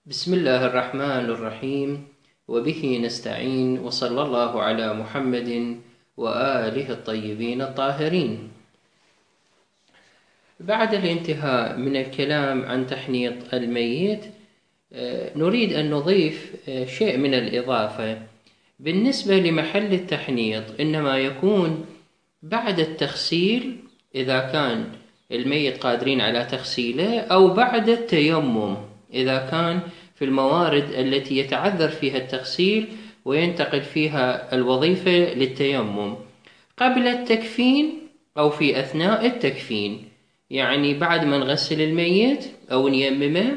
بسم الله الرحمن الرحيم، وبه نستعين، وصلى الله على محمد وآله الطيبين الطاهرين. بعد الانتهاء من الكلام عن تحنيط الميت، نريد أن نضيف شيء من الإضافة. بالنسبة لمحل التحنيط، إنما يكون بعد التغسيل إذا كان الميت قادرين على تغسيله، أو بعد التيمم إذا كان في الموارد التي يتعذر فيها التغسيل وينتقل فيها الوظيفة للتيمم، قبل التكفين أو في أثناء التكفين. يعني بعد ما نغسل الميت أو نيممه،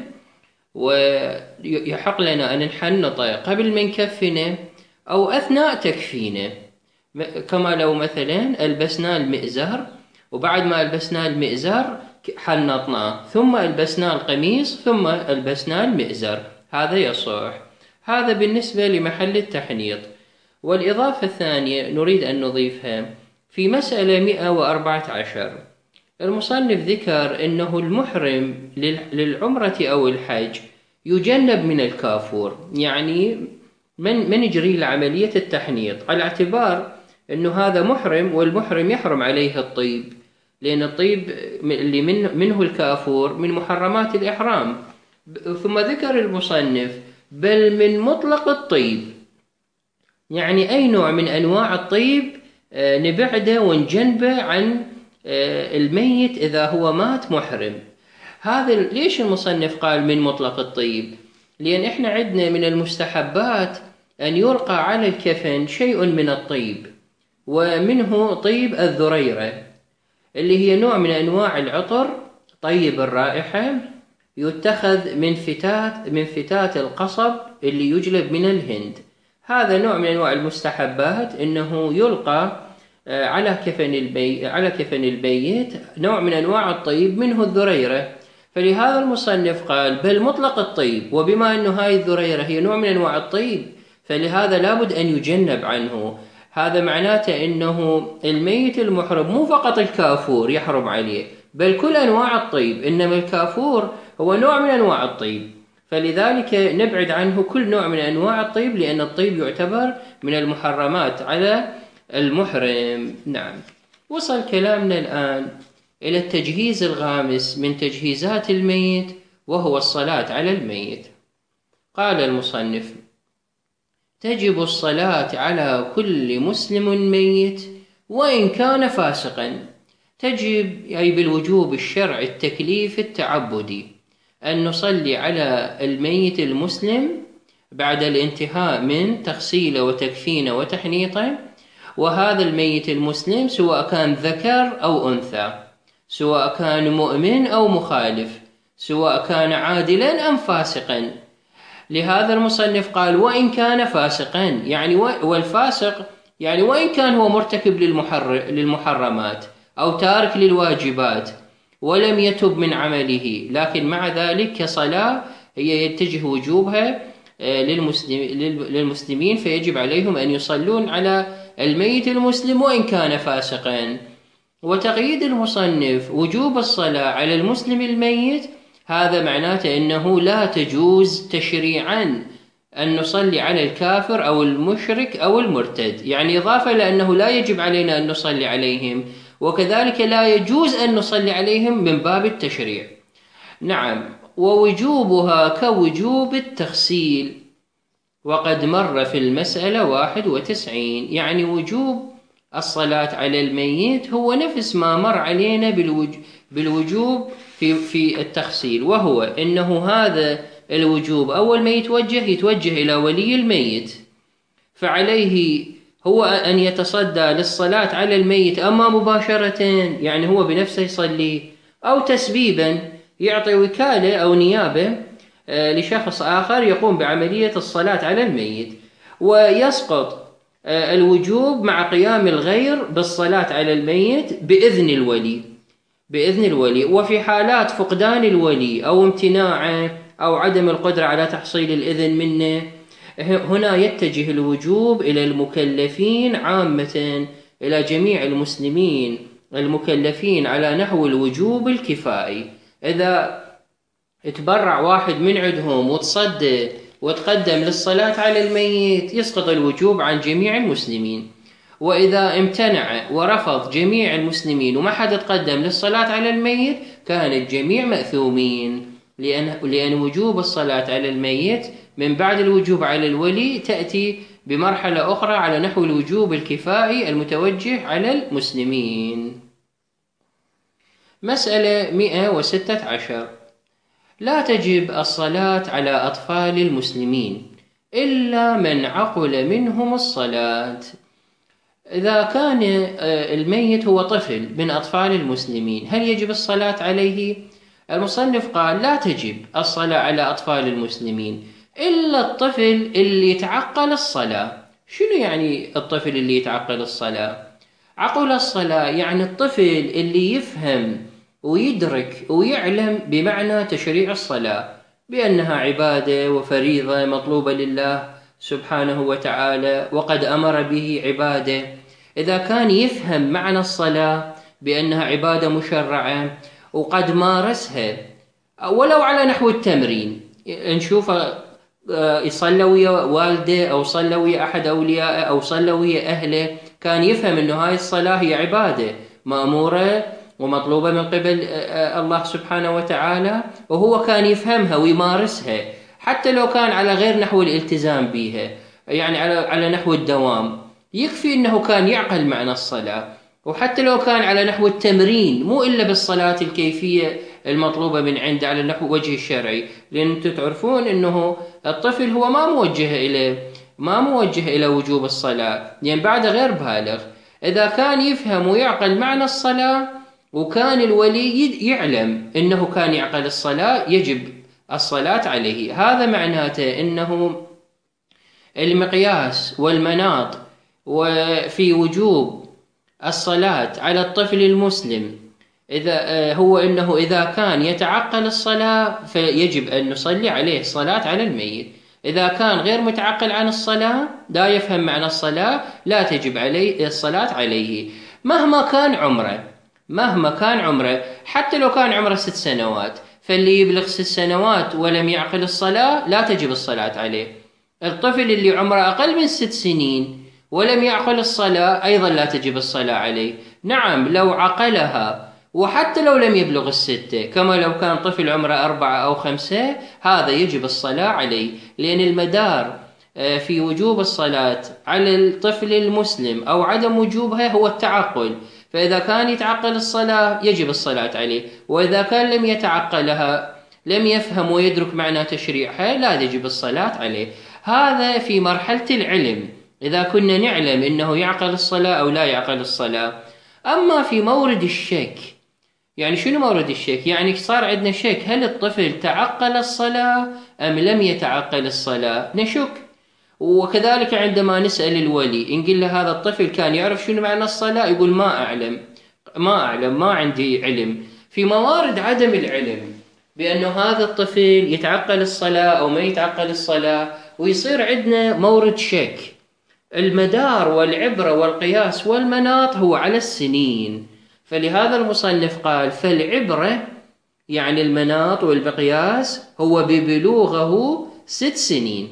ويحق لنا أن نحنطه قبل ما نكفنه أو أثناء تكفينه، كما لو مثلا ألبسناه المئزر، وبعد ما ألبسناه المئزر حنطناه، ثم ألبسناه القميص، ثم ألبسناه المئزر، هذا يصح. هذا بالنسبة لمحل التحنيط. والإضافة الثانية نريد أن نضيفها في مسألة 114. المصنف ذكر أنه المحرم للعمرة أو الحج يجنب من الكافور، يعني من يجري لعملية التحنيط، على اعتبار أنه هذا محرم، والمحرم يحرم عليه الطيب، لأن الطيب اللي منه الكافور من محرمات الإحرام. ثم ذكر المصنف بل من مطلق الطيب، يعني أي نوع من أنواع الطيب نبعده ونجنبه عن الميت إذا هو مات محرم. هذا ليش المصنف قال من مطلق الطيب؟ لأن إحنا عندنا من المستحبات أن يلقى على الكفن شيء من الطيب، ومنه طيب الذريرة، اللي هي نوع من أنواع العطر طيب الرائحة، يتخذ من فتات القصب اللي يجلب من الهند. هذا نوع من أنواع المستحبات، إنه يلقى على كفن البيت نوع من أنواع الطيب منه الذريرة. فلهذا المصنف قال بل مطلق الطيب، وبما أنه هاي الذريرة هي نوع من أنواع الطيب، فلهذا لابد أن يجنب عنه. هذا معناته أنه الميت المحرم مو فقط الكافور يحرم عليه، بل كل أنواع الطيب، إنما الكافور هو نوع من أنواع الطيب، فلذلك نبعد عنه كل نوع من أنواع الطيب، لأن الطيب يعتبر من المحرمات على المحرم. نعم. وصل كلامنا الآن إلى التجهيز الغامس من تجهيزات الميت، وهو الصلاة على الميت. قال المصنف: تجب الصلاة على كل مسلم ميت وإن كان فاسقا. تجب أي بالوجوب الشرع التكليف التعبدي أن نصلي على الميت المسلم بعد الانتهاء من تغسيله وتكفينه وتحنيطه. وهذا الميت المسلم سواء كان ذكر أو أنثى، سواء كان مؤمن أو مخالف، سواء كان عادلا أم فاسقا. لهذا المصنف قال وإن كان فاسقا، يعني والفاسق يعني وإن كان هو مرتكب للمحرمات أو تارك للواجبات ولم يتب من عمله، لكن مع ذلك كصلاة هي يتجه وجوبها للمسلمين، فيجب عليهم أن يصلون على الميت المسلم وإن كان فاسقا. وتقييد المصنف وجوب الصلاة على المسلم الميت، هذا معناته أنه لا تجوز تشريعا أن نصلي على الكافر أو المشرك أو المرتد، يعني إضافة لأنه لا يجب علينا أن نصلي عليهم، وكذلك لا يجوز أن نصلي عليهم من باب التشريع. نعم. ووجوبها كوجوب التغسيل، وقد مر في المسألة 91. يعني وجوب الصلاة على الميت هو نفس ما مر علينا بالوجوب في التغسيل، وهو إنه هذا الوجوب أول ما يتوجه إلى ولي الميت، فعليه هو أن يتصدى للصلاة على الميت، أما مباشرة يعني هو بنفسه يصلي، أو تسبيبا يعطي وكالة أو نيابة لشخص آخر يقوم بعملية الصلاة على الميت. ويسقط الوجوب مع قيام الغير بالصلاة على الميت بإذن الولي. وفي حالات فقدان الولي أو امتناعه أو عدم القدرة على تحصيل الإذن منه، هنا يتجه الوجوب إلى المكلفين عامة، إلى جميع المسلمين المكلفين على نحو الوجوب الكفائي. تبرع واحد من عندهم وتصدى وتقدم للصلاة على الميت، يسقط الوجوب عن جميع المسلمين. وإذا امتنع ورفض جميع المسلمين وما حد تقدم للصلاة على الميت، كان الجميع مأثومين، لأن وجوب الصلاة على الميت من بعد الوجوب على الولي تأتي بمرحلة أخرى على نحو الوجوب الكفائي المتوجه على المسلمين. مسألة 116. لا تجب الصلاة على أطفال المسلمين إلا من عقل منهم الصلاة. إذا كان الميت هو طفل من أطفال المسلمين، هل يجب الصلاة عليه؟ المصنف قال لا تجب الصلاة على أطفال المسلمين إلا الطفل اللي يتعقل الصلاة. شنو يعني الطفل اللي يتعقل الصلاة؟ عقل الصلاة يعني الطفل اللي يفهم ويدرك ويعلم بمعنى تشريع الصلاة، بأنها عبادة وفريضة مطلوبة لله سبحانه وتعالى وقد أمر به عباده. إذا كان يفهم معنى الصلاة بأنها عبادة مشرعة وقد مارسها ولو على نحو التمرين، نشوفه يصلى ويا والده أو صلى ويا أحد أوليائه أو صلى ويا أهله، كان يفهم أنه هاي الصلاة هي عبادة مأمورة ومطلوبة من قبل الله سبحانه وتعالى، وهو كان يفهمها ويمارسها حتى لو كان على غير نحو الالتزام بها، يعني على نحو الدوام. يكفي أنه كان يعقل معنى الصلاة، وحتى لو كان على نحو التمرين، مو إلا بالصلاة الكيفية المطلوبة من عنده على نحو وجه الشرعي، لأن أنتم تعرفون أنه الطفل هو ما موجه إلى وجوب الصلاة، لأن بعد غير بالغ. إذا كان يفهم ويعقل معنى الصلاة وكان الولي يعلم أنه كان يعقل الصلاة، يجب الصلاة عليه. هذا معناته أنه المقياس والمناط وفي وجوب الصلاة على الطفل المسلم هو أنه إذا كان يتعقل الصلاة فيجب أن نصلي عليه الصلاة على الميت. إذا كان غير متعقل عن الصلاة، لا يفهم معنى الصلاة، لا تجب عليه الصلاة عليه مهما كان عمره، حتى لو كان عمره 6 سنوات. فاللي يبلغ 6 سنوات ولم يعقل الصلاة لا تجب الصلاة عليه. الطفل اللي عمره أقل من 6 سنين ولم يعقل الصلاة أيضا لا تجب الصلاة عليه. نعم لو عقلها وحتى لو لم يبلغ 6، كما لو كان طفل عمره 4 أو 5، هذا يجب الصلاة عليه، لأن المدار في وجوب الصلاة على الطفل المسلم أو عدم وجوبها هو التعقل. فإذا كان يتعقل الصلاة يجب الصلاة عليه، وإذا كان لم يتعقلها، لم يفهم ويدرك معنى تشريعها، لا تجب الصلاة عليه. هذا في مرحلة العلم، إذا كنا نعلم إنه يعقل الصلاة أو لا يعقل الصلاة. أما في مورد الشك، يعني شنو مورد الشك؟ يعني صار عندنا شك، هل الطفل تعقل الصلاة أم لم يتعقل الصلاة؟ نشك. وكذلك عندما نسأل الولي نقول له هذا الطفل كان يعرف شنو معنى الصلاة، يقول ما أعلم، ما عندي علم. في موارد عدم العلم بأنه هذا الطفل يتعقل الصلاة أو ما يتعقل الصلاة، ويصير عندنا مورد شك. المدار والعبرة والقياس والمناط هو على السنين، فلهذا المصنف قال فالعبرة يعني المناط والمقياس هو ببلوغه 6 سنين.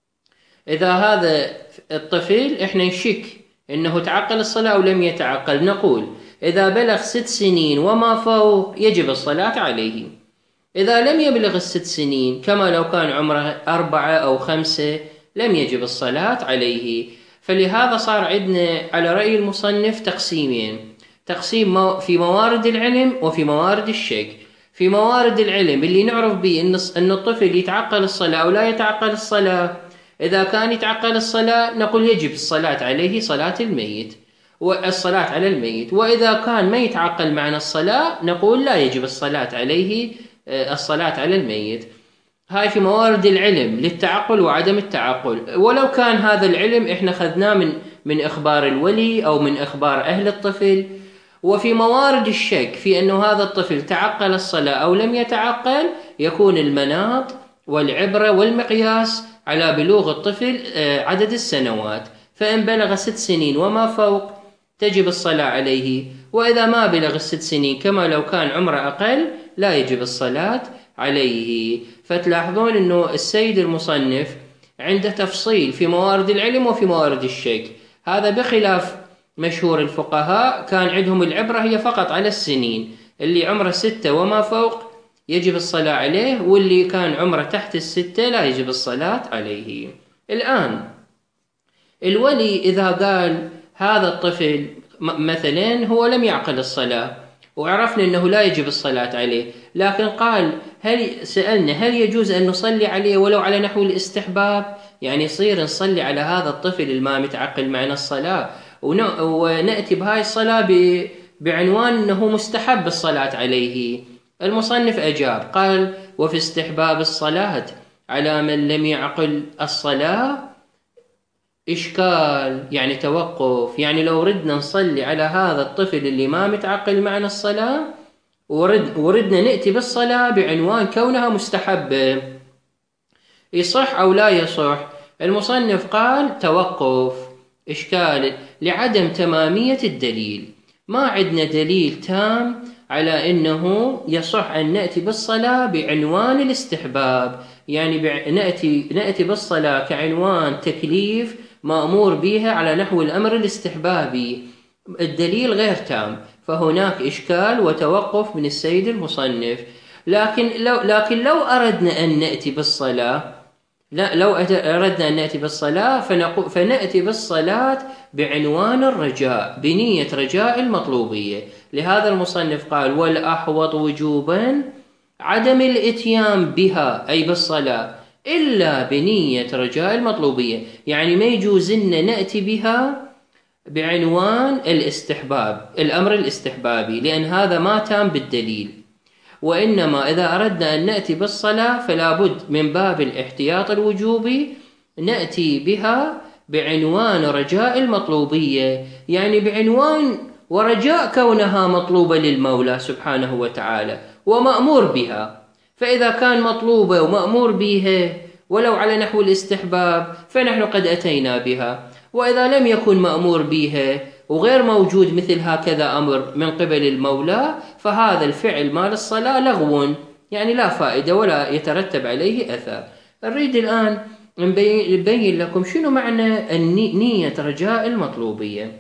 إذا هذا الطفل إحنا نشك إنه تعقل الصلاة أو لم يتعقل، نقول إذا بلغ 6 سنين وما فوق يجب الصلاة عليه. إذا لم يبلغ 6 سنين، كما لو كان عمره 4 أو 5، لم يجب الصلاة عليه. فلهذا صار عندنا على رأي المصنف تقسيمين: تقسيم في موارد العلم وفي موارد الشك. في موارد العلم اللي نعرف به أن الطفل يتعقل الصلاة أو لا يتعقل الصلاة، إذا كان يتعقل الصلاة نقول يجب الصلاة عليه صلاة الميت والصلاة على الميت، وإذا كان ما يتعقل معنى الصلاة نقول لا يجب الصلاة عليه الصلاة على الميت. هاي في موارد العلم للتعقل وعدم التعقل، ولو كان هذا العلم إحنا خذناه من إخبار الولي أو من إخبار أهل الطفل. وفي موارد الشك في أنه هذا الطفل تعقل الصلاة أو لم يتعقل، يكون المناط والعبرة والمقياس على بلوغ الطفل عدد السنوات. فإن بلغ 6 سنين وما فوق تجب الصلاة عليه، وإذا ما بلغ 6 سنين كما لو كان عمره أقل لا يجب الصلاة عليه. فتلاحظون أنه السيد المصنف عنده تفصيل في موارد العلم وفي موارد الشك، هذا بخلاف مشهور الفقهاء كان عندهم العبرة هي فقط على السنين، اللي عمره 6 وما فوق يجب الصلاة عليه، واللي كان عمره تحت 6 لا يجب الصلاة عليه. الآن الولي إذا قال هذا الطفل مثلا هو لم يعقل الصلاة وعرفنا أنه لا يجب الصلاة عليه، لكن قال سألنا هل يجوز أن نصلي عليه ولو على نحو الاستحباب، يعني يصير نصلي على هذا الطفل الما متعقل معنا الصلاة ونأتي بهاي الصلاة بعنوان أنه مستحب الصلاة عليه. المصنف أجاب قال وفي استحباب الصلاة على من لم يعقل الصلاة إشكال، يعني توقف، يعني لو ردنا نصلي على هذا الطفل اللي ما متعقل معنا الصلاة وردنا نأتي بالصلاة بعنوان كونها مستحبة، يصح أو لا يصح؟ المصنف قال توقف، إشكال لعدم تمامية الدليل، ما عندنا دليل تام على أنه يصح أن نأتي بالصلاة بعنوان الاستحباب، يعني نأتي بالصلاة كعنوان تكليف مأمور بها على نحو الأمر الاستحبابي، الدليل غير تام، فهناك إشكال وتوقف من السيد المصنف. لكن لو أردنا أن نأتي بالصلاة لو أردنا أن نأتي بالصلاة فنأتي بالصلاة بعنوان الرجاء بنية رجاء المطلوبية. لهذا المصنف قال والأحوط وجوبا عدم الإتيان بها أي بالصلاة إلا بنية رجاء المطلوبية، يعني ما يجوز لنا نأتي بها بعنوان الاستحباب الأمر الاستحبابي، لأن هذا ما تام بالدليل، وإنما إذا أردنا أن نأتي بالصلاة فلا بد من باب الاحتياط الوجوبي نأتي بها بعنوان رجاء المطلوبية، يعني بعنوان ورجاء كونها مطلوبة للمولى سبحانه وتعالى ومأمور بها، فإذا كان مطلوبة ومأمور بها ولو على نحو الاستحباب فنحن قد أتينا بها، وإذا لم يكن مأمور بها وغير موجود مثل هكذا أمر من قبل المولى فهذا الفعل مال الصلاة لغو، يعني لا فائدة ولا يترتب عليه أثر. نريد الآن نبين لكم شنو معنى نية رجاء المطلوبية.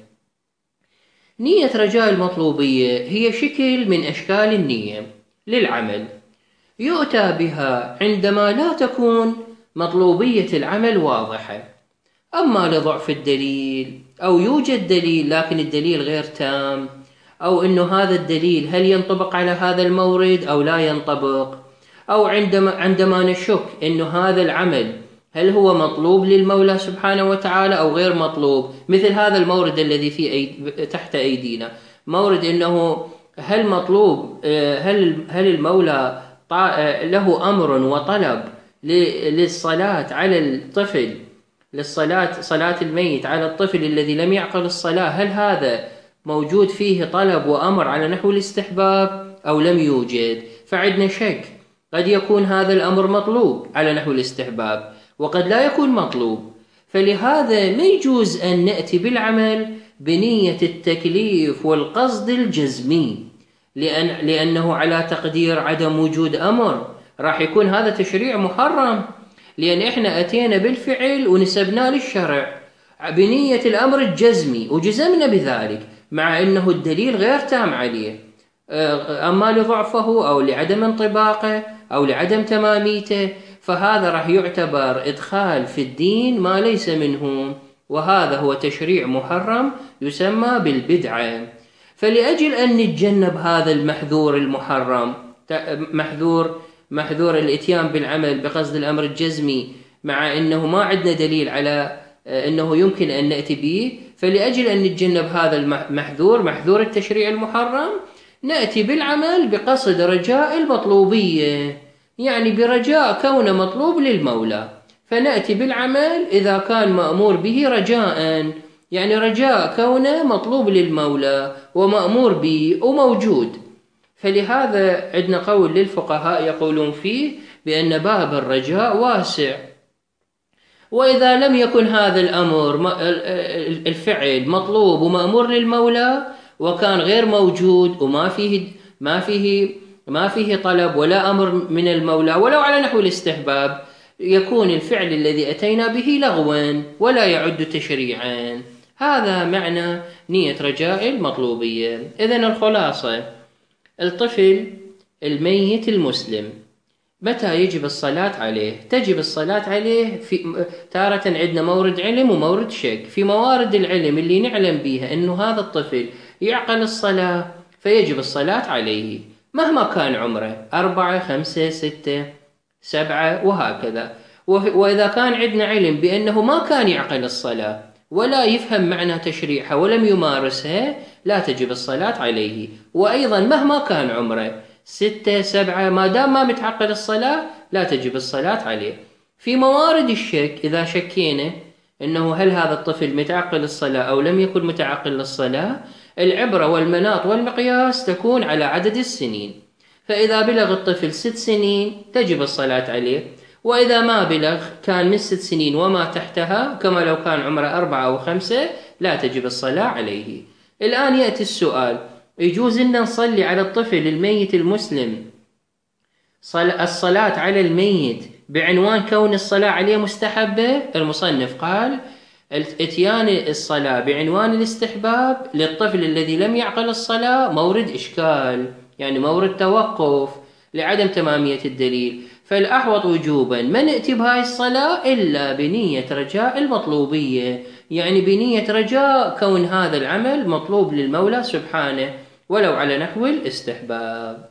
نية رجاء المطلوبية هي شكل من أشكال النية للعمل يؤتى بها عندما لا تكون مطلوبية العمل واضحة، أما لضعف الدليل أو يوجد دليل لكن الدليل غير تام، أو أنه هذا الدليل هل ينطبق على هذا المورد أو لا ينطبق، أو عندما نشك أنه هذا العمل هل هو مطلوب للمولى سبحانه وتعالى أو غير مطلوب، مثل هذا المورد الذي تحت أيدينا، مورد أنه هل مطلوب هل المولى له أمر وطلب للصلاة على الطفل، صلاة الميت على الطفل الذي لم يعقل الصلاة، هل هذا موجود فيه طلب وأمر على نحو الاستحباب أو لم يوجد؟ فعندنا شك، قد يكون هذا الأمر مطلوب على نحو الاستحباب وقد لا يكون مطلوب، فلهذا ما يجوز أن نأتي بالعمل بنية التكليف والقصد الجزمي، لأنه على تقدير عدم وجود أمر راح يكون هذا تشريع محرم، لأن إحنا أتينا بالفعل ونسبناه للشرع بنية الأمر الجزمي وجزمنا بذلك مع أنه الدليل غير تام عليه، أما لضعفه أو لعدم انطباقه أو لعدم تماميته فهذا راح يعتبر إدخال في الدين ما ليس منه، وهذا هو تشريع محرم يسمى بالبدعة. فلأجل أن نتجنب هذا المحذور المحرم، محذور الاتيان بالعمل بقصد الأمر الجزمي مع أنه ما عندنا دليل على أنه يمكن أن نأتي به، فلأجل أن نتجنب هذا محذور التشريع المحرم نأتي بالعمل بقصد رجاء المطلوبية، يعني برجاء كونه مطلوب للمولى، فنأتي بالعمل إذا كان مأمور به رجاء، يعني رجاء كونه مطلوب للمولى ومأمور به وموجود. فلهذا عندنا قول للفقهاء يقولون فيه بأن باب الرجاء واسع، وإذا لم يكن هذا الأمر الفعل مطلوب ومأمور للمولى وكان غير موجود وما فيه ما فيه طلب ولا أمر من المولى ولو على نحو الاستحباب، يكون الفعل الذي أتينا به لغوا ولا يعد تشريعا. هذا معنى نية رجاء المطلوبية. إذن الخلاصة: الطفل الميت المسلم متى يجب الصلاة عليه؟ تجب الصلاة عليه في تارة عندنا مورد علم ومورد شك. في موارد العلم اللي نعلم بيها أنه هذا الطفل يعقل الصلاة فيجب الصلاة عليه مهما كان عمره، 4 5 6 7 وهكذا. وإذا كان عندنا علم بأنه ما كان يعقل الصلاة ولا يفهم معنى تشريعها ولم يمارسها، لا تجب الصلاة عليه. وأيضا مهما كان عمره 6 7 ما دام ما متعقل الصلاة لا تجب الصلاة عليه. في موارد الشك إذا شكينا أنه هل هذا الطفل متعقل الصلاة أو لم يكن متعقل للصلاة، العبرة والمناط والمقياس تكون على عدد السنين. فإذا بلغ الطفل 6 سنين تجب الصلاة عليه، وإذا ما بلغ كان من 6 سنين وما تحتها كما لو كان عمره 4 أو 5 لا تجب الصلاة عليه. الآن يأتي السؤال: يجوز أن نصلي على الطفل الميت المسلم الصلاة على الميت بعنوان كون الصلاة عليه مستحبة؟ المصنف قال: اتيان الصلاة بعنوان الاستحباب للطفل الذي لم يعقل الصلاة مورد إشكال، يعني مورد توقف لعدم تمامية الدليل. فالأحوط وجوبا ما نأتي بهاي الصلاة إلا بنية رجاء المطلوبية، يعني بنية رجاء كون هذا العمل مطلوب للمولى سبحانه ولو على نحو الاستحباب.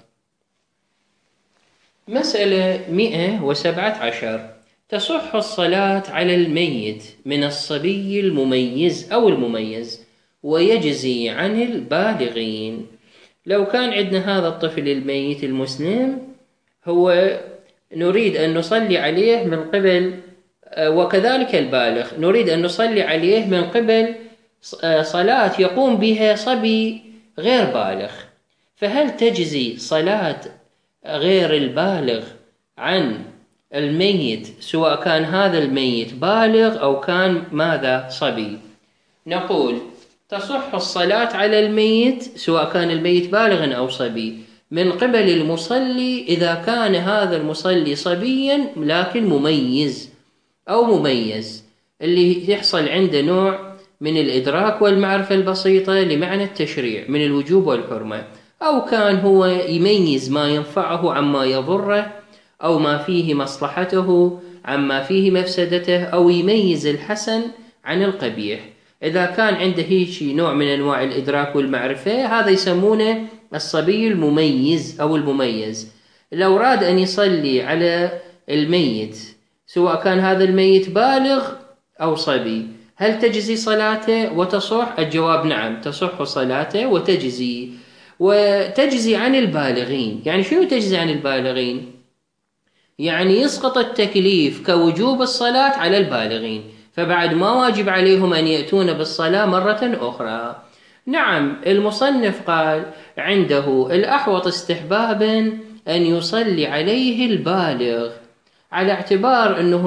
مسألة 117: تصح الصلاة على الميت من الصبي المميز أو المميز ويجزي عن البالغين. لو كان عندنا هذا الطفل الميت المسلم هو نريد أن نصلي عليه من قبل، وكذلك البالغ نريد أن نصلي عليه من قبل صلاة يقوم بها صبي غير بالغ، فهل تجزي صلاة غير البالغ عن الميت سواء كان هذا الميت بالغ أو كان ماذا صبي؟ نقول: تصح الصلاة على الميت سواء كان الميت بالغا أو صبي من قبل المصلي إذا كان هذا المصلي صبيا لكن مميز أو مميز، اللي يحصل عنده نوع من الإدراك والمعرفة البسيطة لمعنى التشريع من الوجوب والحرمة، أو كان هو يميز ما ينفعه عما يضره أو ما فيه مصلحته عما فيه مفسدته، أو يميز الحسن عن القبيح. إذا كان عنده هيك نوع من أنواع الإدراك والمعرفة هذا يسمونه الصبي المميز أو المميز. لو راد أن يصلي على الميت سواء كان هذا الميت بالغ أو صبي هل تجزي صلاته وتصح؟ الجواب نعم، تصح صلاته وتجزي. وتجزي عن البالغين، يعني شنو تجزي عن البالغين؟ يعني يسقط التكليف كوجوب الصلاة على البالغين، فبعد ما واجب عليهم أن يأتون بالصلاة مرة أخرى. نعم، المصنف قال عنده الأحوط استحبابا أن يصلي عليه البالغ، على اعتبار أن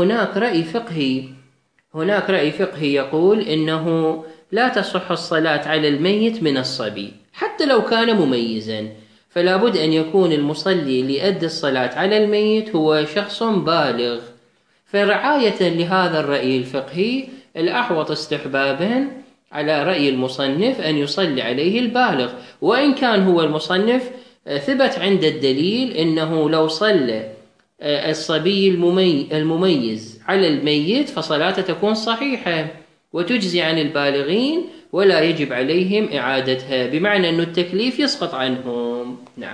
هناك رأي فقهي يقول إنه لا تصح الصلاة على الميت من الصبي حتى لو كان مميزا، فلا بد أن يكون المصلي ليؤدي الصلاة على الميت هو شخص بالغ. فرعاية لهذا الرأي الفقهي الأحوط استحبابا على رأي المصنف أن يصلي عليه البالغ، وإن كان هو المصنف ثبت عند الدليل إنه لو صلى الصبي المميز على الميت فصلاته تكون صحيحة وتجزي عن البالغين ولا يجب عليهم إعادتها، بمعنى أن التكليف يسقط عنهم. نعم.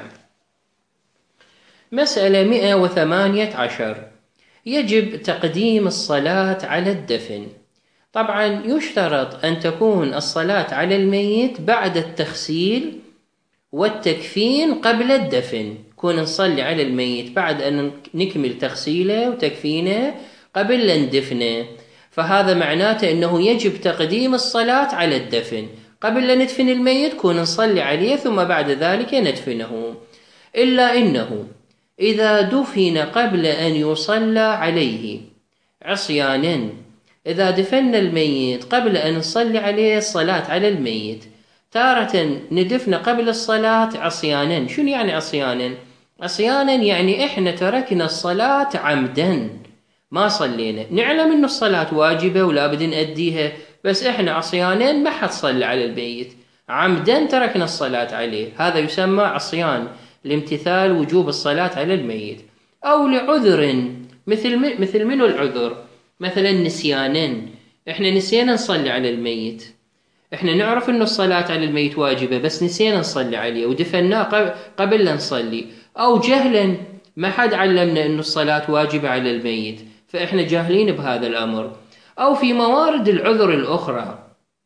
مسألة 118: يجب تقديم الصلاة على الدفن. طبعا يشترط أن تكون الصلاة على الميت بعد التغسيل والتكفين قبل الدفن، كون نصلي على الميت بعد أن نكمل تغسيله وتكفينه قبل أن ندفنه، فهذا معناته أنه يجب تقديم الصلاة على الدفن قبل أن ندفن الميت، كون نصلي عليه ثم بعد ذلك ندفنه. إلا إنه إذا دفن قبل أن يصلى عليه عصيانا، إذا دفن الميت قبل أن نصلي عليه الصلاة على الميت، تارة ندفن قبل الصلاة عصيانا. شنو يعني عصيانا؟ عصيانا يعني إحنا تركنا الصلاة عمدا، ما صلينا، نعلم إنه الصلاة واجبة ولا بد نأديها، بس إحنا عصيانا ما حد صلى على الميت، عمدا تركنا الصلاة عليه، هذا يسمى عصيان لامتثال وجوب الصلاة على الميت. أو لعذر، مثل منه العذر، مثلا نسيانا، إحنا نسينا نصلي على الميت، إحنا نعرف إنه الصلاة على الميت واجبة بس نسينا نصلي عليه ودفناه قبل لا نصلي. أو جهلا، ما حد علمنا إنه الصلاة واجبة على الميت، فإحنا جاهلين بهذا الأمر. أو في موارد العذر الأخرى،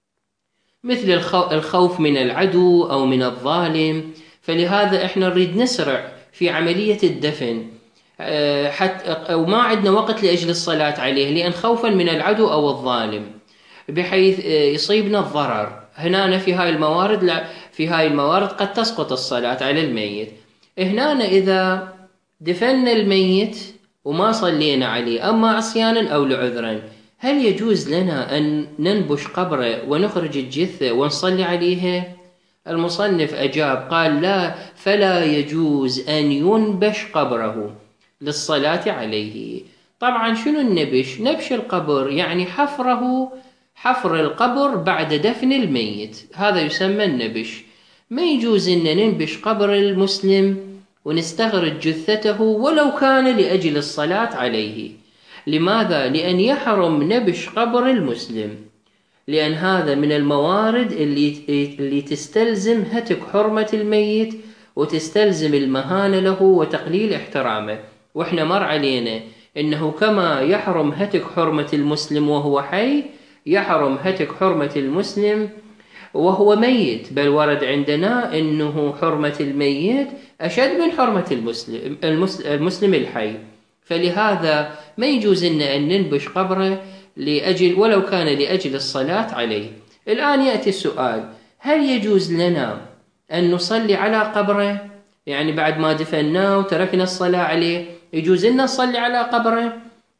مثل الخوف من العدو أو من الظالم، فلهذا إحنا نريد نسرع في عملية الدفن، حتى وما عندنا وقت لأجل الصلاة عليه، لأن خوفا من العدو أو الظالم بحيث يصيبنا الضرر. هنا في هاي الموارد، لا، في هاي الموارد قد تسقط الصلاة على الميت. هنا إذا دفنا الميت وما صلينا عليه، أما عصيانا أو لعذرا، هل يجوز لنا أن ننبش قبره ونخرج الجثة ونصلي عليها؟ المصنف أجاب قال لا، فلا يجوز أن ينبش قبره للصلاة عليه. طبعا شنو النبش؟ نبش القبر يعني حفر القبر بعد دفن الميت، هذا يسمى النبش. ما يجوز أن ننبش قبر المسلم ونستخرج جثته ولو كان لأجل الصلاة عليه. لماذا؟ لأن يحرم نبش قبر المسلم، لأن هذا من الموارد اللي تستلزم هتك حرمة الميت وتستلزم المهانة له وتقليل احترامه. وإحنا مر علينا إنه كما يحرم هتك حرمة المسلم وهو حي، يحرم هتك حرمة المسلم وهو ميت، بل ورد عندنا إنه حرمة الميت أشد من حرمة المسلم الحي. فلهذا ما يجوز لنا أن ننبش قبره ولو كان لأجل الصلاة عليه. الآن يأتي السؤال: هل يجوز لنا أن نصلي على قبره؟ يعني بعد ما دفناه وتركنا الصلاة عليه، يجوز لنا نصلي على قبره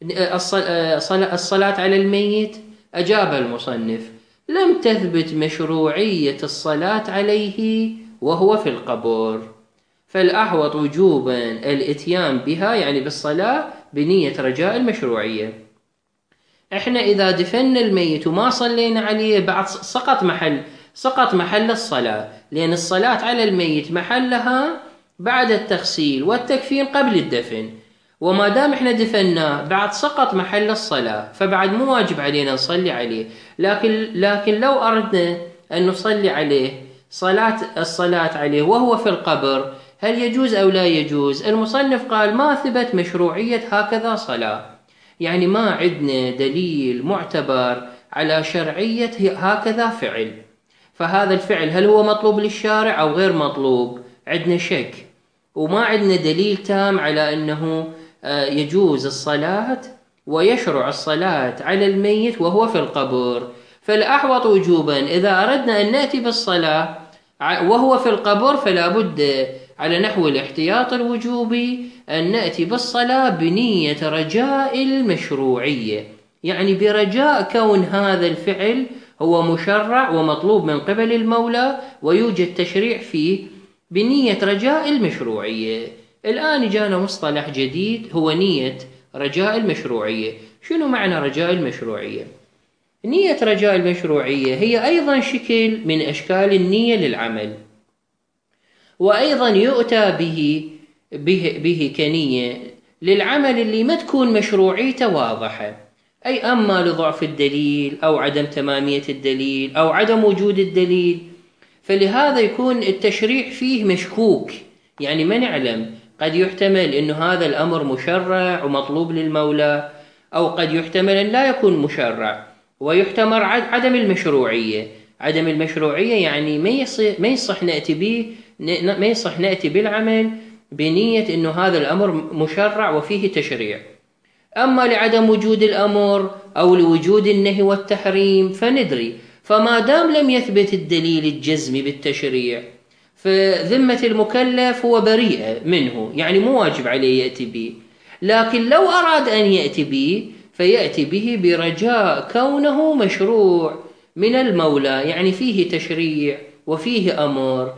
الصلاة على الميت؟ أجاب المصنف: لم تثبت مشروعية الصلاة عليه وهو في القبر، فالأحوط وجوبا الاتيان بها، يعني بالصلاة، بنية رجاء المشروعية. احنا إذا دفن الميت وما صلينا عليه بعد سقط محل الصلاة، لأن الصلاة على الميت محلها بعد التغسيل والتكفين قبل الدفن، وما دام احنا دفناه بعد سقط محل الصلاة، فبعد مو واجب علينا نصلي عليه. لكن لو أردنا أن نصلي عليه الصلاة عليه وهو في القبر، هل يجوز أو لا يجوز؟ المصنف قال ما ثبت مشروعية هكذا صلاة، يعني ما عندنا دليل معتبر على شرعية هكذا فعل. فهذا الفعل هل هو مطلوب للشارع أو غير مطلوب؟ عندنا شك، وما عندنا دليل تام على أنه يجوز الصلاة ويشرع الصلاة على الميت وهو في القبر. فالأحوط وجوبا إذا أردنا أن نأتي بالصلاة وهو في القبر، فلا بد على نحو الاحتياط الوجوبي أن نأتي بالصلاة بنية رجاء المشروعية، يعني برجاء كون هذا الفعل هو مشرع ومطلوب من قبل المولى ويوجد تشريع فيه، بنية رجاء المشروعية. الآن جانا مصطلح جديد هو نية رجاء المشروعية. شنو معنى رجاء المشروعية؟ نية رجاء المشروعية هي أيضا شكل من أشكال النية للعمل، وأيضا يؤتى به كنية للعمل اللي ما تكون مشروعيته واضحة، أي أما لضعف الدليل أو عدم تمامية الدليل أو عدم وجود الدليل، فلهذا يكون التشريع فيه مشكوك، يعني ما نعلم. قد يحتمل أن هذا الأمر مشرع ومطلوب للمولى، أو قد يحتمل أن لا يكون مشرع ويحتمل عدم المشروعية. عدم المشروعية يعني ما يصح نأتي بالعمل بنية أنه هذا الأمر مشرع وفيه تشريع. أما لعدم وجود الأمر أو لوجود النهي والتحريم فندري، فما دام لم يثبت الدليل الجزمي بالتشريع فذمة المكلف هو بريئة منه، يعني مو واجب عليه يأتي به. لكن لو أراد أن يأتي به فيأتي به برجاء كونه مشروع من المولى، يعني فيه تشريع وفيه أمر،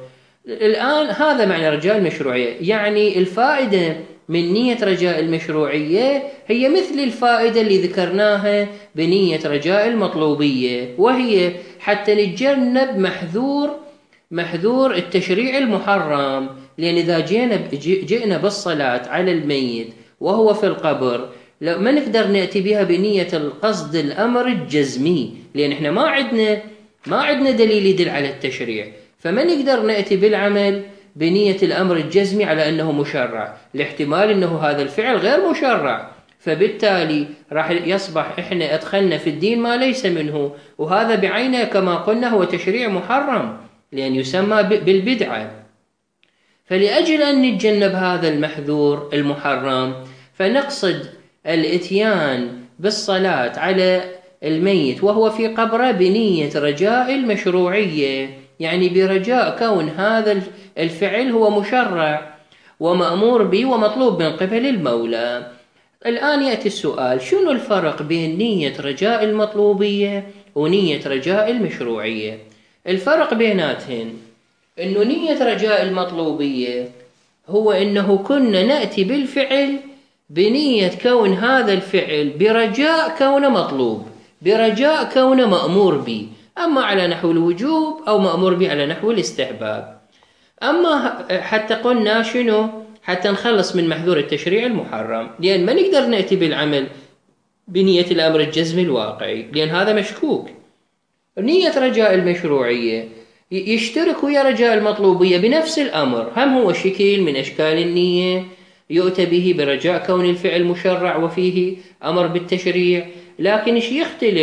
الآن هذا معنى رجاء المشروعية، يعني الفائدة من نية رجاء المشروعية هي مثل الفائدة اللي ذكرناها بنية رجاء المطلوبية، وهي حتى نتجنب محذور التشريع المحرم. لأن إذا جئنا بالصلاة على الميت وهو في القبر، ما نقدر نأتي بها بنية القصد الأمر الجزمي، لأن إحنا ما عندنا دليل يدل على التشريع، فما نقدر نأتي بالعمل بنية الأمر الجزمي على أنه مشرع، لاحتمال أنه هذا الفعل غير مشرع، فبالتالي راح يصبح إحنا أدخلنا في الدين ما ليس منه، وهذا بعينه كما قلنا هو تشريع محرم، لأن يسمى بالبدعة. فلأجل أن نتجنب هذا المحذور المحرم، فنقصد الإتيان بالصلاة على الميت وهو في قبره بنية رجاء المشروعية، يعني برجاء كون هذا الفعل هو مشرع ومأمور به ومطلوب من قبل المولى. الآن يأتي السؤال: شنو الفرق بين نية رجاء المطلوبية ونية رجاء المشروعية؟ الفرق بيناتهن إنه نية رجاء المطلوبية هو إنه كنا نأتي بالفعل بنية كون هذا الفعل برجاء كونه مطلوب، برجاء كونه مأمور به، أما على نحو الوجوب أو مأمور به على نحو الاستحباب. أما حتى قلنا شنو؟ حتى نخلص من محذور التشريع المحرم، لأن ما نقدر نأتي بالعمل بنية الأمر الجزمي الواقعي، لأن هذا مشكوك. نية رجاء المشروعية يشترك ويا رجاء المطلوبية بنفس الأمر، هم هو شكل من أشكال النية يؤتى به برجاء كون الفعل مشرع وفيه أمر بالتشريع، لكن إيش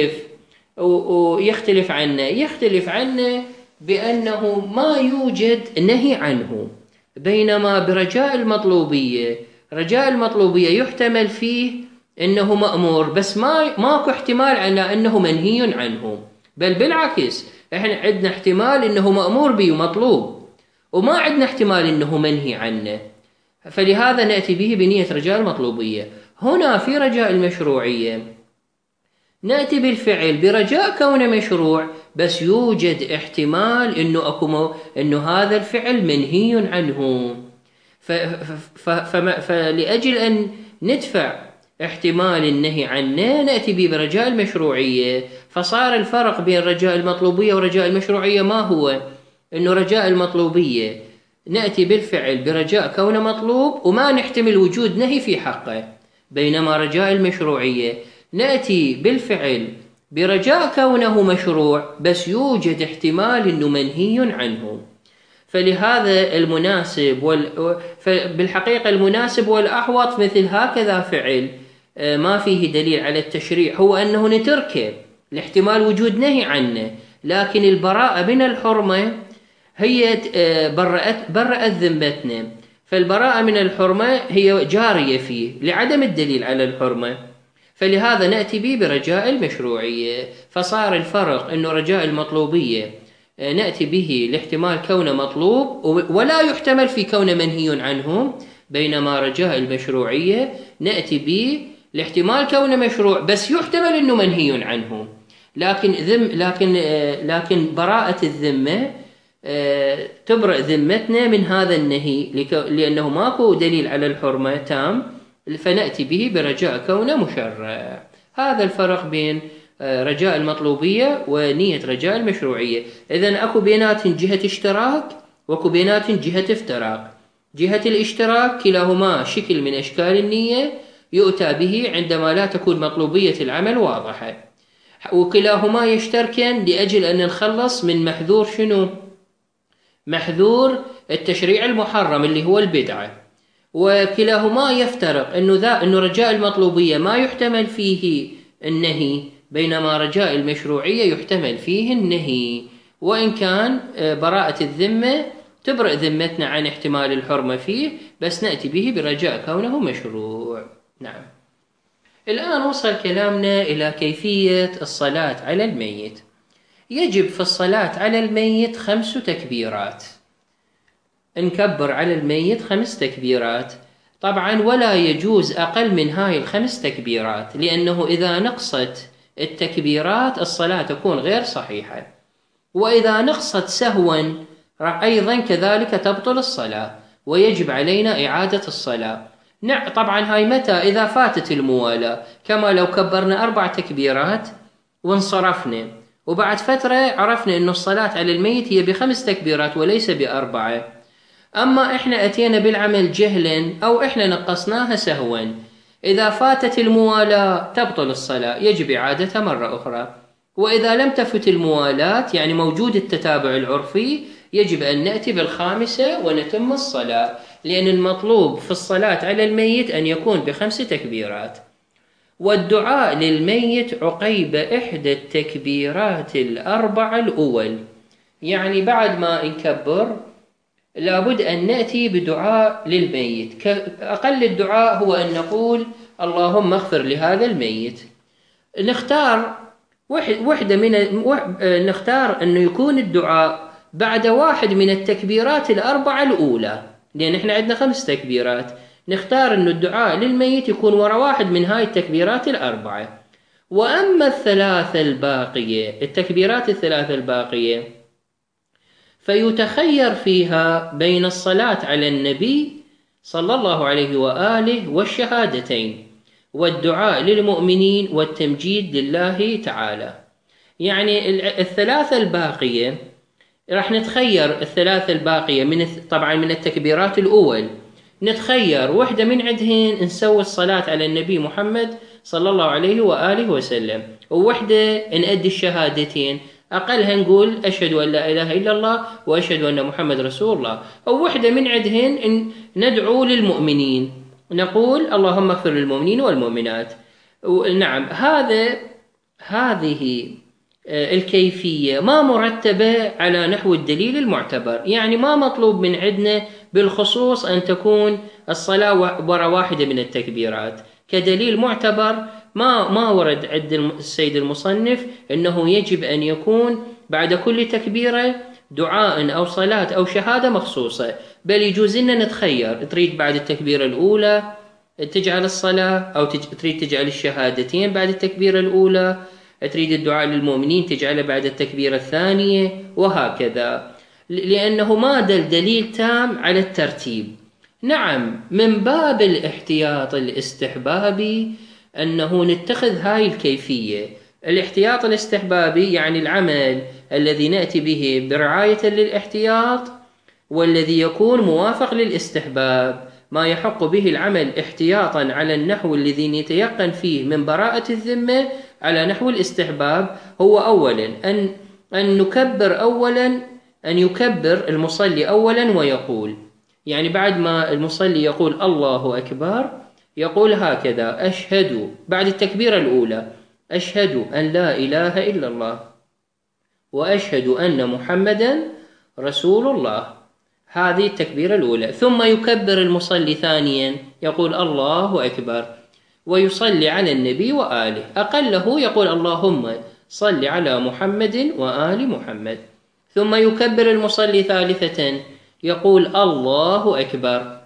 يختلف عنه؟ يختلف عنه بأنه ما يوجد نهي عنه، بينما برجاء المطلوبية رجاء المطلوبية يحتمل فيه أنه مأمور، بس ماكو احتمال على أنه منهي عنه، بل بالعكس احنا عندنا احتمال أنه مأمور به ومطلوب، وما عندنا احتمال أنه منهي عنه، فلهذا نأتي به بنية رجاء المطلوبية. هنا في رجاء المشروعية نأتي بالفعل برجاء كونه مشروع، بس يوجد احتمال أنه هذا الفعل منهي عنه، فلأجل أن ندفع احتمال النهي عنه نأتي به برجاء المشروعية. فصار الفرق بين رجاء المطلوبية ورجاء المشروعية ما هو؟ أنه رجاء المطلوبية نأتي بالفعل برجاء كونه مطلوب وما نحتمل وجود نهي في حقه، بينما رجاء المشروعية نأتي بالفعل برجاء كونه مشروع بس يوجد احتمال أنه منهي عنه. فلهذا بالحقيقة المناسب والأحوط مثل هكذا فعل ما فيه دليل على التشريع هو أنه نتركه لاحتمال وجود نهي عنه، لكن البراءة من الحرمة هي برأت ذمتنا، فالبراءة من الحرمة هي جارية فيه لعدم الدليل على الحرمة، فلهذا نأتي به برجاء المشروعية. فصار الفرق أنه رجاء المطلوبية نأتي به لاحتمال كونه مطلوب ولا يحتمل في كونه منهي عنه، بينما رجاء المشروعية نأتي به لاحتمال كونه مشروع بس يحتمل أنه منهي عنه، لكن براءة الذمة تبرأ ذمتنا من هذا النهي لأنه ماكو دليل على الحرمة تام، فنأتي به برجاء كونه مشرع. هذا الفرق بين رجاء المطلوبية ونية رجاء المشروعية. إذن أكو بينات جهة اشتراك وأكو بينات جهة افتراق. جهة الاشتراك كلاهما شكل من أشكال النية يؤتى به عندما لا تكون مطلوبية العمل واضحة، وكلاهما يشتركان لأجل أن نخلص من محذور شنو؟ محذور التشريع المحرم اللي هو البدعة. وكلاهما يفترق أنه رجاء المطلوبية ما يحتمل فيه النهي، بينما رجاء المشروعية يحتمل فيه النهي، وإن كان براءة الذمة تبرأ ذمتنا عن احتمال الحرمة فيه، بس نأتي به برجاء كونه مشروع. نعم. الآن وصل كلامنا إلى كيفية الصلاة على الميت. يجب في الصلاة على الميت 5 تكبيرات، نكبر على الميت 5 تكبيرات طبعا، ولا يجوز أقل من هاي ال5 تكبيرات، لأنه إذا نقصت التكبيرات الصلاة تكون غير صحيحة، وإذا نقصت سهوا أيضا كذلك تبطل الصلاة ويجب علينا إعادة الصلاة. طبعا هاي متى؟ إذا فاتت الموالاة، كما لو كبرنا 4 تكبيرات وانصرفنا، وبعد فترة عرفنا أن الصلاة على الميت هي ب5 تكبيرات وليس ب4. أما إحنا أتينا بالعمل جهلا أو إحنا نقصناها سهوا، إذا فاتت الموالاة تبطل الصلاة، يجب إعادتها مرة أخرى. وإذا لم تفت الموالاة، يعني موجود التتابع العرفي، يجب أن نأتي ب5 ونتم الصلاة، لأن المطلوب في الصلاة على الميت أن يكون ب5 تكبيرات. والدعاء للميت عقيب إحدى التكبيرات ال4 الأول، يعني بعد ما نكبر لابد أن نأتي بدعاء للميت. أقل الدعاء هو أن نقول اللهم اغفر لهذا الميت. نختار نختار أنه يكون الدعاء بعد 1 من التكبيرات ال4 الأولى، لأن إحنا عندنا 5 تكبيرات. نختار أن الدعاء للميت يكون وراء 1 من هاي التكبيرات ال4. وأما التكبيرات الثلاثة الباقية فيتخير فيها بين الصلاة على النبي صلى الله عليه وآله والشهادتين والدعاء للمؤمنين والتمجيد لله تعالى. يعني ال3 الباقية راح نتخير، ال3 الباقية طبعا من التكبيرات الأول، نتخير وحدة من عندهن نسوي الصلاة على النبي محمد صلى الله عليه وآله وسلم، ووحدة نأدي الشهادتين، أقلها نقول أشهد أن لا إله إلا الله وأشهد أن محمد رسول الله. أو وحدة من عندهن ندعو للمؤمنين، نقول اللهم اغفر للمؤمنين والمؤمنات. نعم، هذه الكيفية ما مرتبة على نحو الدليل المعتبر، يعني ما مطلوب من عندنا بالخصوص أن تكون الصلاة وراء 1 من التكبيرات. كدليل معتبر ما ورد عند السيد المصنف أنه يجب أن يكون بعد كل تكبيرة دعاء أو صلاة أو شهادة مخصوصة، بل يجوز لنا نتخير، تريد بعد التكبيرة الأولى تجعل الصلاة، أو تريد تجعل الشهادتين بعد التكبيرة الأولى، تريد الدعاء للمؤمنين تجعله بعد التكبيرة الثانية، وهكذا، لأنه ما دليل تام على الترتيب. نعم، من باب الاحتياط الاستحبابي أنه نتخذ هاي الكيفية. الاحتياط الاستحبابي يعني العمل الذي نأتي به برعاية للاحتياط والذي يكون موافق للاستحباب، ما يحق به العمل احتياطا على النحو الذي نتيقن فيه من براءة الذمة على نحو الاستحباب، هو أولا أن يكبر المصلي أولا ويقول، يعني بعد ما المصلي يقول الله أكبر يقول هكذا: أشهد، بعد التكبيرة الأولى، أشهد أن لا إله إلا الله وأشهد أن محمدا رسول الله. هذه التكبيرة الأولى. ثم يكبر المصلي ثانيا يقول الله أكبر ويصلي على النبي وآله، أقله يقول اللهم صل على محمد وآل محمد. ثم يكبر المصلي ثالثة يقول الله أكبر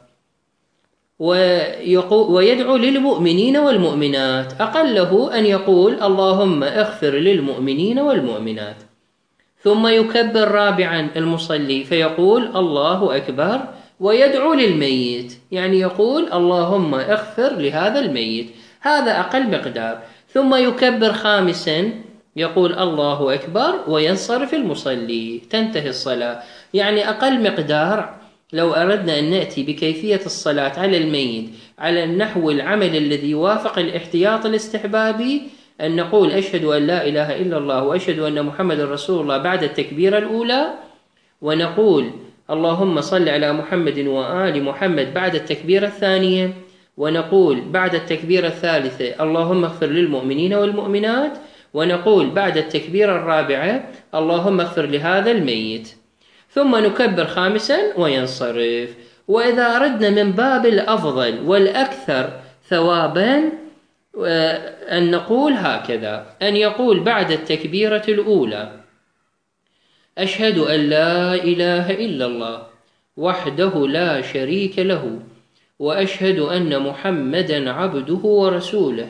ويدعو للمؤمنين والمؤمنات، أقله أن يقول اللهم اغفر للمؤمنين والمؤمنات. ثم يكبر رابعا المصلي فيقول الله أكبر ويدعو للميت، يعني يقول اللهم اغفر لهذا الميت، هذا أقل مقدار. ثم يكبر خامسا يقول الله أكبر وينصرف المصلي، تنتهي الصلاة. يعني أقل مقدار لو أردنا أن نأتي بكيفية الصلاة على الميت على النحو العمل الذي يوافق الاحتياط الاستحبابي، أن نقول أشهد أن لا إله إلا الله وأشهد أن محمد رسول الله بعد التكبيرة الأولى، ونقول اللهم صل على محمد وآل محمد بعد التكبيرة الثانية، ونقول بعد التكبيرة الثالثة اللهم اغفر للمؤمنين والمؤمنات، ونقول بعد التكبيرة الرابعة اللهم اغفر لهذا الميت. ثم نكبر خامسا وينصرف. وإذا أردنا من باب الأفضل والأكثر ثوابا أن نقول هكذا: أن يقول بعد التكبيرة الأولى أشهد أن لا إله إلا الله وحده لا شريك له وأشهد أن محمدا عبده ورسوله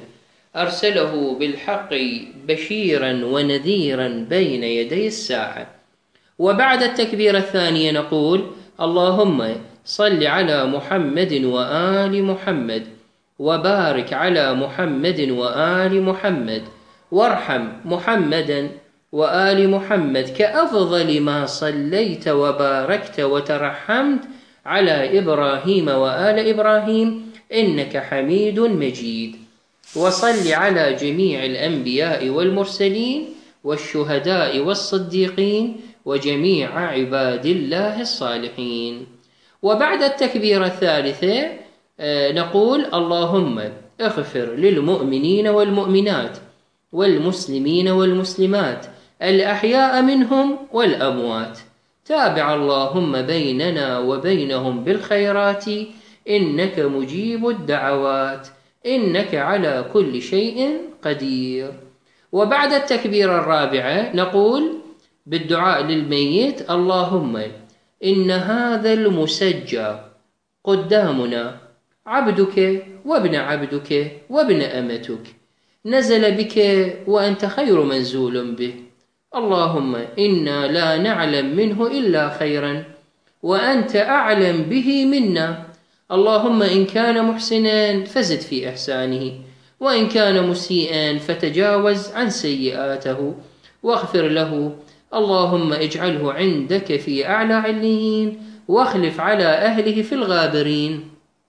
أرسله بالحق بشيرا ونذيرا بين يدي الساعة. وبعد التكبيرة الثانية نقول: اللهم صل على محمد وآل محمد، وبارك على محمد وآل محمد، وارحم محمدا وآل محمد كأفضل ما صليت وباركت وترحمت على إبراهيم وآل إبراهيم إنك حميد مجيد. وصل على جميع الأنبياء والمرسلين والشهداء والصديقين وجميع عباد الله الصالحين. وبعد التكبيرة الثالثة نقول: اللهم اغفر للمؤمنين والمؤمنات والمسلمين والمسلمات الأحياء منهم والأموات، تابع اللهم بيننا وبينهم بالخيرات إنك مجيب الدعوات إنك على كل شيء قدير. وبعد التكبيرة الرابعة نقول بالدعاء للميت: اللهم إن هذا المسجى قدامنا عبدك وابن عبدك وابن أمتك، نزل بك وأنت خير منزول به، اللهم إنا لا نعلم منه إلا خيرا وأنت أعلم به منا، اللهم إن كان محسنا فزد في إحسانه، وإن كان مسيئا فتجاوز عن سيئاته واغفر له، اللهم اجعله عندك في أعلى عليين، واخلف على أهله في الغابرين،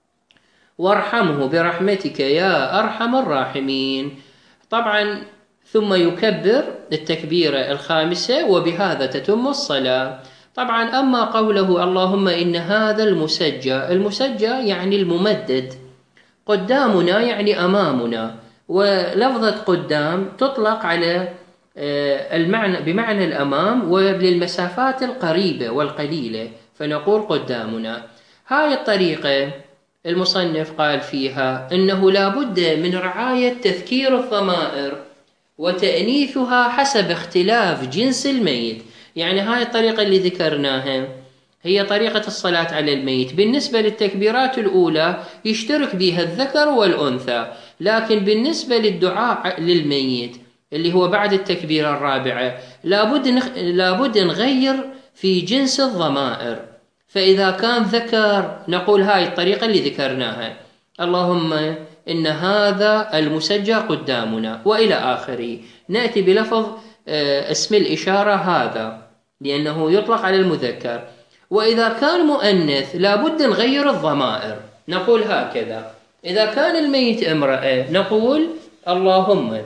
وارحمه برحمتك يا أرحم الراحمين. طبعا ثم يكبر التكبيرة الخامسة، وبهذا تتم الصلاة. طبعا أما قوله اللهم إن هذا المسجى يعني الممدد، قدامنا يعني أمامنا، ولفظة قدام تطلق على المعنى بمعنى الأمام وللمسافات القريبة والقليلة، فنقول قدامنا. هاي الطريقة المصنف قال فيها إنه لا بد من رعاية تذكير الضمائر وتأنيثها حسب اختلاف جنس الميت. يعني هاي الطريقة اللي ذكرناها هي طريقة الصلاة على الميت. بالنسبة للتكبيرات الأولى يشترك بها الذكر والأنثى، لكن بالنسبة للدعاء للميت اللي هو بعد التكبيرة الرابعة لابد نغير في جنس الضمائر. فإذا كان ذكر نقول هاي الطريقة اللي ذكرناها: اللهم إن هذا المسجى قدامنا وإلى آخره. نأتي بلفظ اسم الإشارة هذا لأنه يطلق على المذكر. وإذا كان مؤنث لابد نغير الضمائر، نقول هكذا: إذا كان الميت امرأة نقول اللهم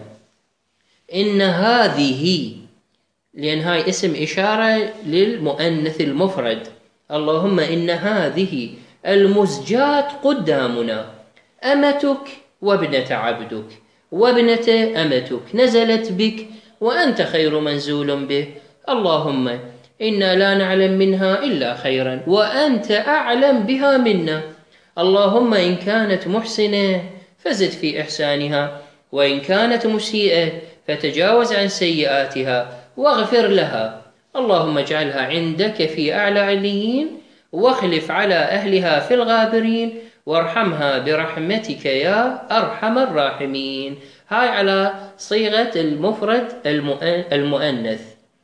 إن هذه، لأن هاي اسم إشارة للمؤنث المفرد، اللهم إن هذه المزجاة قدامنا أمتك وابنة عبدك وابنة أمتك، نزلت بك وأنت خير منزول به، اللهم إنا لا نعلم منها إلا خيرا وأنت أعلم بها منا، اللهم إن كانت محسنة فزد في إحسانها، وإن كانت مسيئة فتجاوز عن سيئاتها واغفر لها، اللهم اجعلها عندك في أعلى عليين، واخلف على أهلها في الغابرين، وارحمها برحمتك يا أرحم الراحمين. هاي على صيغة المفرد المؤنث.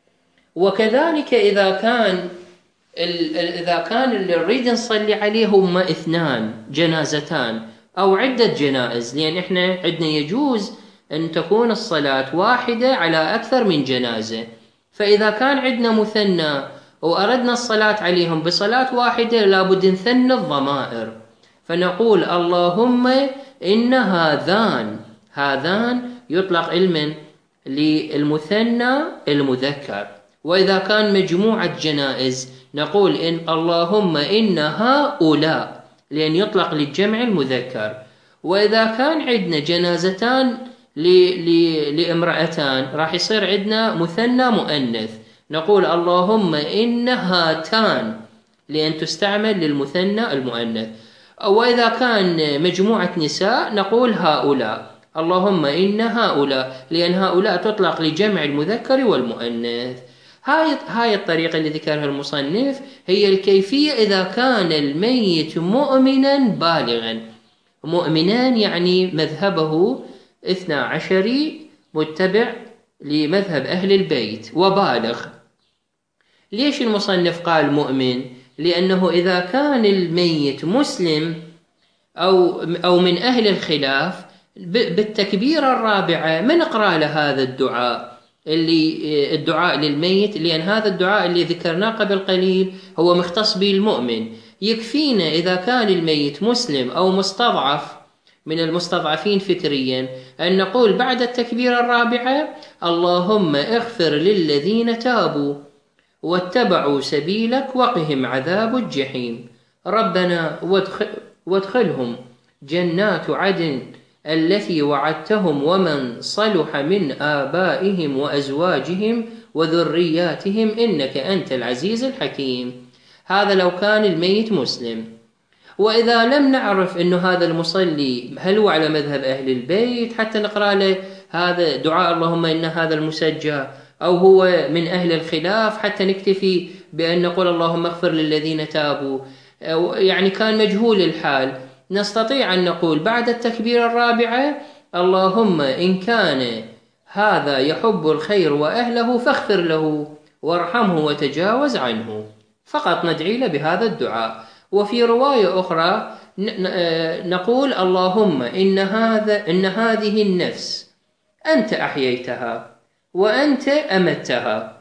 وكذلك إذا كان اللي نريد نصلي عليه هم اثنان، جنازتان أو عدة جنائز، لأن إحنا عندنا يجوز أن تكون الصلاة واحدة على أكثر من جنازة. فإذا كان عندنا مثنى وأردنا الصلاة عليهم بصلاة واحدة لابد نثنى الضمائر، فنقول اللهم إن هذان يطلق علما للمثنى المذكر. وإذا كان مجموعة جنائز نقول إن اللهم إن هؤلاء، لأن يطلق للجمع المذكر. وإذا كان عندنا جنازتان لامرأتان راح يصير عندنا مثنى مؤنث، نقول اللهم إن هاتان، لأن تستعمل للمثنى المؤنث. وإذا كان مجموعة نساء نقول هؤلاء، اللهم إن هؤلاء، لأن هؤلاء تطلق لجمع المذكر والمؤنث. هاي الطريقة اللي ذكرها المصنف هي الكيفية إذا كان الميت مؤمنا بالغا. مؤمنا يعني مذهبه 12 متبع لمذهب أهل البيت وبالغ. ليش المصنف قال مؤمن؟ لأنه إذا كان الميت مسلم أو من أهل الخلاف، بالتكبيرة الرابعة ما نقرأ له هذا الدعاء، الدعاء للميت، لأن هذا الدعاء اللي ذكرناه قبل قليل هو مختص بالمؤمن. يكفينا إذا كان الميت مسلم أو مستضعف من المستضعفين فكريا أن نقول بعد التكبيرة الرابعة: اللهم اغفر للذين تابوا واتبعوا سبيلك وقهم عذاب الجحيم، ربنا وادخلهم جنات عدن التي وعدتهم ومن صلح من آبائهم وأزواجهم وذرياتهم إنك أنت العزيز الحكيم. هذا لو كان الميت مسلم. وإذا لم نعرف أنه هذا المصلي هل هو على مذهب أهل البيت حتى نقرأ له هذا دعاء اللهم إن هذا المسجى، أو هو من أهل الخلاف حتى نكتفي بأن نقول اللهم اغفر للذين تابوا، يعني كان مجهول الحال، نستطيع أن نقول بعد التكبيرة الرابعة: اللهم إن كان هذا يحب الخير وأهله فاغفر له وارحمه وتجاوز عنه، فقط ندعي له بهذا الدعاء. وفي رواية أخرى نقول: اللهم إن هذه النفس أنت أحييتها وأنت أمتها،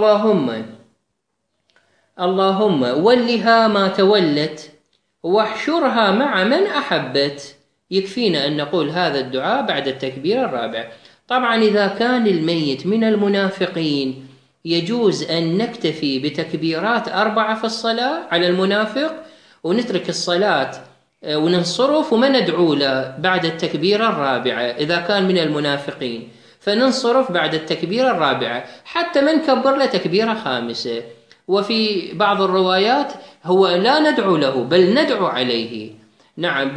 اللهم ولها ما تولت واحشرها مع من أحبت. يكفينا أن نقول هذا الدعاء بعد التكبير الرابع. طبعا إذا كان الميت من المنافقين يجوز أن نكتفي بتكبيرات 4 في الصلاة على المنافق، ونترك الصلاة وننصرف وما ندعو له بعد التكبيرة الرابعة. إذا كان من المنافقين فننصرف بعد التكبيرة الرابعة حتى من كبر له تكبيرة 5. وفي بعض الروايات هو لا ندعو له بل ندعو عليه، نعم،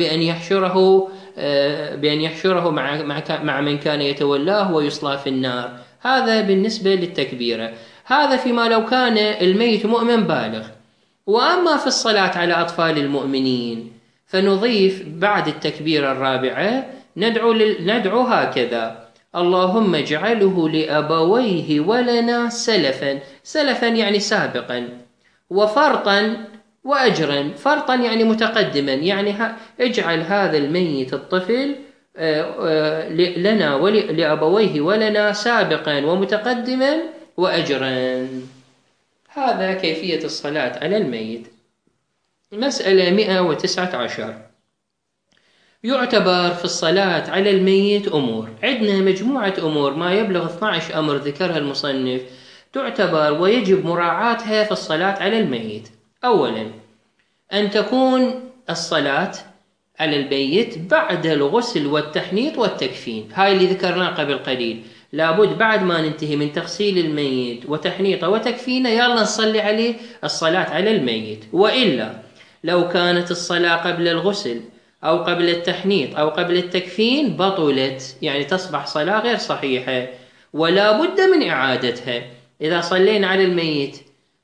بأن يحشره مع من كان يتولاه ويصلى في النار. هذا بالنسبة للتكبيرة. هذا فيما لو كان الميت مؤمن بالغ. وأما في الصلاة على أطفال المؤمنين فنضيف بعد التكبيرة الرابعة ندعو هكذا: اللهم اجعله لأبويه ولنا سلفا يعني سابقا، وفرطا وأجرا. فرطا يعني متقدما، يعني اجعل هذا الميت الطفل لنا ولأبويه ولنا سابقا ومتقدما وأجرا. هذا كيفية الصلاة على الميت. مسألة 119: يعتبر في الصلاة على الميت أمور. عندنا مجموعة أمور ما يبلغ 12 أمر ذكرها المصنف تعتبر ويجب مراعاتها في الصلاة على الميت. أولا، أن تكون الصلاة على الميت بعد الغسل والتحنيط والتكفين. هاي اللي ذكرناه قبل قليل، لابد بعد ما ننتهي من تغسيل الميت وتحنيطه وتكفينه يلا نصلي عليه الصلاة على الميت. وإلا لو كانت الصلاة قبل الغسل أو قبل التحنيط أو قبل التكفين بطلت، يعني تصبح صلاة غير صحيحة ولا بد من إعادتها. إذا صلينا على الميت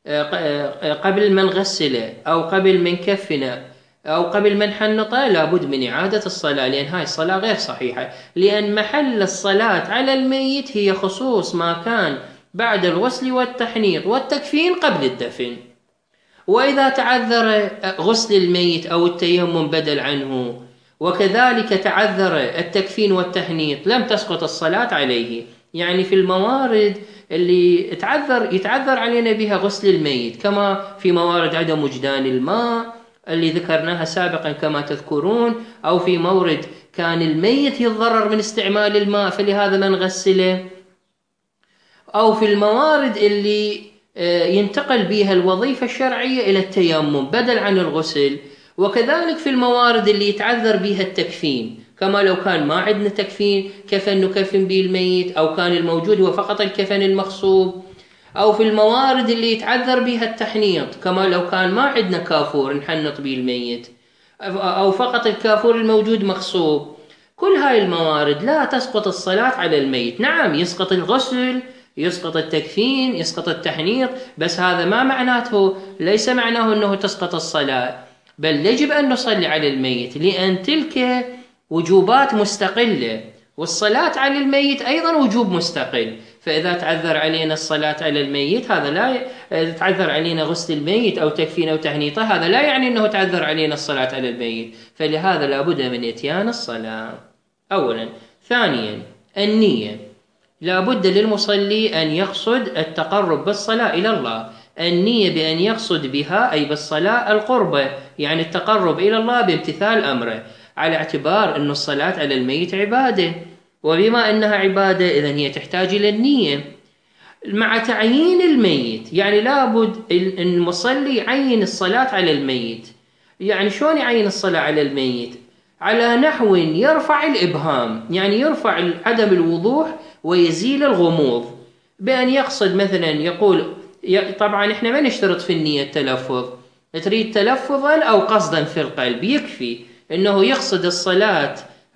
قبل ما نغسله أو قبل ما نكفنه أو قبل ما نحنطه لابد من إعادة الصلاة، لأن هاي الصلاة غير صحيحة، لأن محل الصلاة على الميت هي خصوص ما كان بعد الغسل والتحنيط والتكفين قبل الدفن. وإذا تعذر غسل الميت أو التيمم بدل عنه وكذلك تعذر التكفين والتحنيط لم تسقط الصلاة عليه. يعني في الموارد اللي يتعذر علينا بها غسل الميت، كما في موارد عدم وجدان الماء اللي ذكرناها سابقا كما تذكرون، أو في مورد كان الميت يتضرر من استعمال الماء فلهذا ما نغسله، أو في الموارد اللي ينتقل بها الوظيفة الشرعية إلى التيمم بدل عن الغسل، وكذلك في الموارد اللي يتعذر بها التكفين، كما لو كان ما عندنا تكفين كفن نكفن به الميت أو كان الموجود هو فقط الكفن المخصوب، أو في الموارد اللي يتعذر بها التحنيط كما لو كان ما عندنا كافور نحنط به الميت أو فقط الكافور الموجود مخصوب. كل هاي الموارد لا تسقط الصلاة على الميت. نعم، يسقط الغسل، يسقط التكفين، يسقط التحنيط، بس هذا ما معناته، ليس معناه أنه تسقط الصلاة، بل يجب أن نصلي على الميت، لأن تلك وجوبات مستقلة، والصلاة على الميت أيضا وجوب مستقل. فإذا تعذر علينا الصلاة على الميت هذا لا تعذر علينا غسل الميت أو تكفين أو تهنيطه، هذا لا يعني أنه تعذر علينا الصلاة على الميت، فلهذا لابد من إتيان الصلاة أولا. ثانيا النية، لابد للمصلي أن يقصد التقرب بالصلاة إلى الله، النية بأن يقصد بها أي بالصلاة القربة، يعني التقرب إلى الله بامتثال أمره، على اعتبار أن الصلاة على الميت عبادة، وبما أنها عبادة إذن هي تحتاج إلى النية مع تعيين الميت. يعني لابد المصلي يعين الصلاة على الميت. يعني شلون يعين الصلاة على الميت؟ على نحو يرفع الإبهام، يعني يرفع عدم الوضوح ويزيل الغموض، بأن يقصد مثلا يقول، طبعا احنا ما نشترط في النية التلفظ، تريد تلفظا أو قصدا في القلب يكفي أنه يقصد الصلاة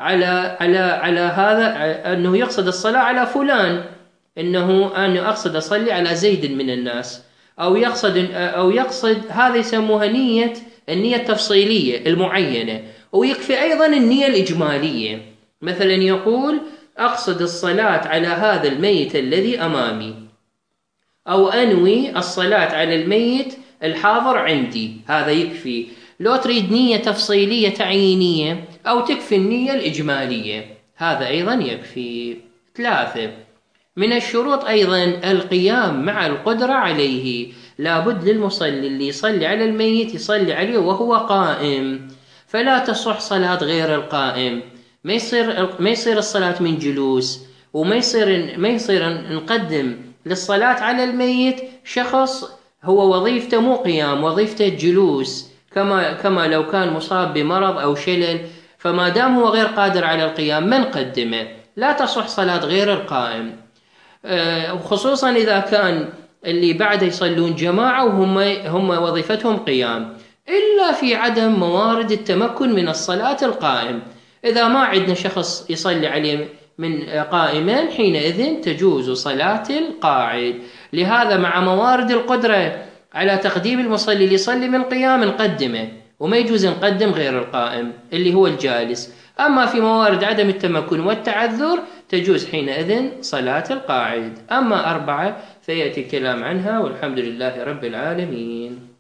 على هذا، أنه يقصد الصلاة على فلان، أنه أقصد أصلي على زيد من الناس، أو يقصد هذا يسموها النية التفصيلية المعينة. ويكفي أيضا النية الإجمالية، مثلا يقول أقصد الصلاة على هذا الميت الذي أمامي، أو أنوي الصلاة على الميت الحاضر عندي، هذا يكفي. لو تريد نية تفصيلية تعيينية أو تكفي النية الإجمالية، هذا أيضا يكفي. 3 من الشروط أيضا القيام مع القدرة عليه، لابد للمصلي اللي يصلي على الميت يصلي عليه وهو قائم، فلا تصح صلاة غير القائم. ما يصير الصلاة من جلوس، وما يصير نقدم للصلاة على الميت شخص هو وظيفته مو قيام، وظيفته جلوس، كما لو كان مصاب بمرض أو شلل، فما دام هو غير قادر على القيام ما نقدمه. لا تصح صلاة غير القائم، وخصوصا إذا كان اللي بعده يصلون جماعة وهم وظيفتهم قيام، إلا في عدم موارد التمكن من الصلاة القائم. إذا ما عندنا شخص يصلي عليه من قائمين، حينئذ تجوز صلاة القاعد. لهذا مع موارد القدرة على تقديم المصلي اللي يصلي من قيام نقدمه، وما يجوز نقدم غير القائم اللي هو الجالس. أما في موارد عدم التمكن والتعذر تجوز حينئذ صلاة القاعد. أما 4 فيأتي الكلام عنها، والحمد لله رب العالمين.